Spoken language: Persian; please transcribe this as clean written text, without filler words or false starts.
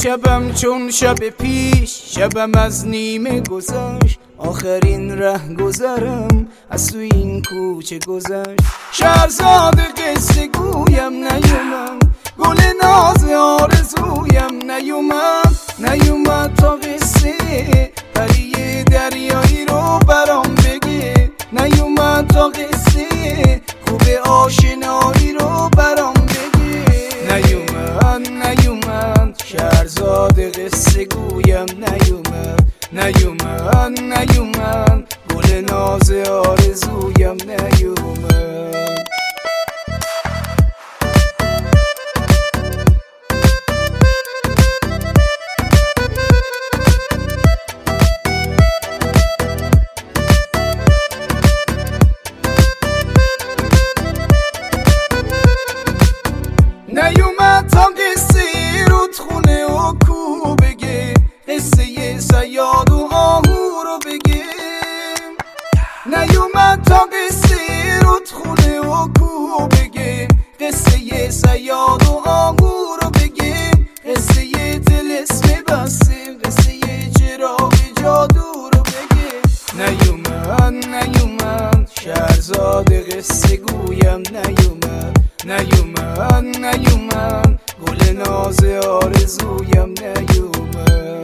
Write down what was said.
شبم چون شب پیش، شبم از نیمه گذشت، آخرین ره گذرم از تو این کوچه گذشت. شهرزاد قصه گویم نیومد، گل ناز آرزویم نیومد تا قصه پری دریایی رو برام بگه، نیومد تا قصه خوب آشنایی رو برام بگه. نیومد شهرزاد قصه گویم نیومد گل ناز آرزویم نیومد. نیومد تا قصه رودخونه و کو بگه، قصه صیاد و آهو رو بگه. نیومد تا قصه رودخونه و کو بگه، قصه صیاد و آهو رو بگه. قصه طلسم بسته، قصه چراغ جادو رو بگه. نیومد شهرزاد قصه گویم نیومد گل ناز آرزویم نیومد.